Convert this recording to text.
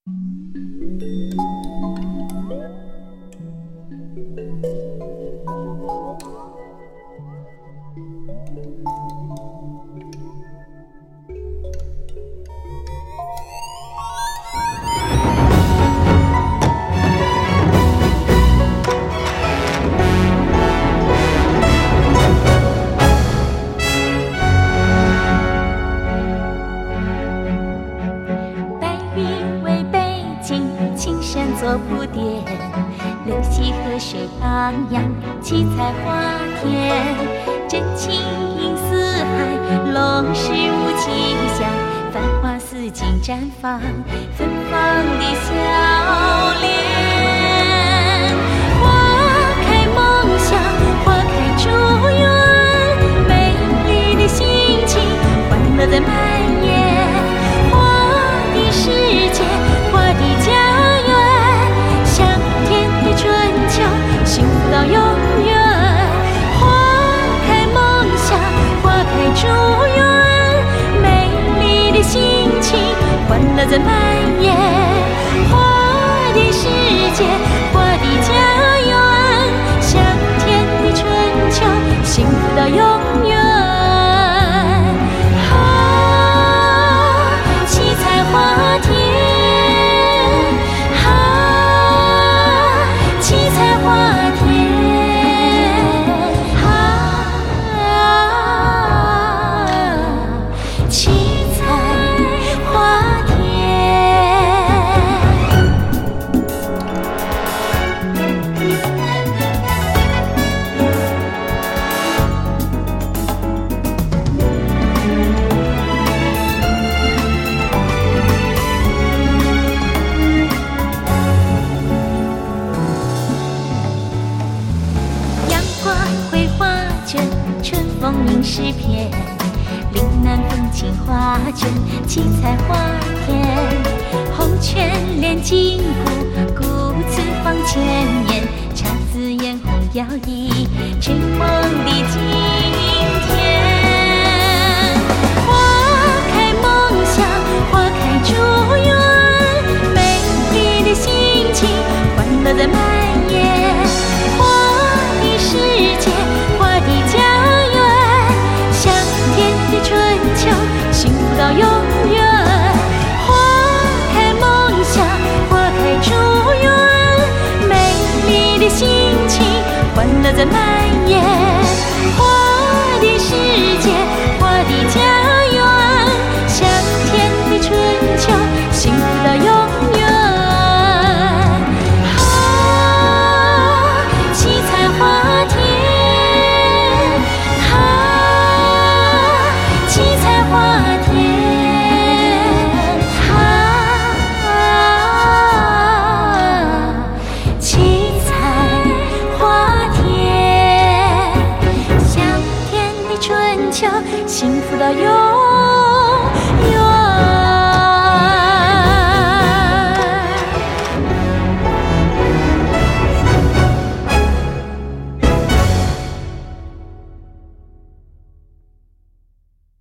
做铺垫，流溪河水荡漾，七彩花田，真情映四海，龙狮舞吉祥，繁花似锦绽放，芬芳的笑脸。花开梦想，花开祝愿，美丽的心情，欢乐在蔓延。花的世界，花的家园，春秋，幸福到永远。花开梦想，花开祝愿，美丽的心情，欢乐在蔓延。花的世界，花的家园，香甜的春秋，幸福到永远。七彩花田。风鸣诗篇，岭南风情画卷，七彩花田，红圈连金鼓，鼓词放千年，姹紫嫣红摇曳，春梦的今天。花开梦想，花开祝愿，美丽的心情，欢乐在蔓延。花的世界，花的家园，春秋，幸福到永远。花开梦想，花开祝愿，美丽的心情，欢乐在蔓延。花的世界，花的家园，香甜的春秋，幸福到永远。七彩花田。幸福到永远。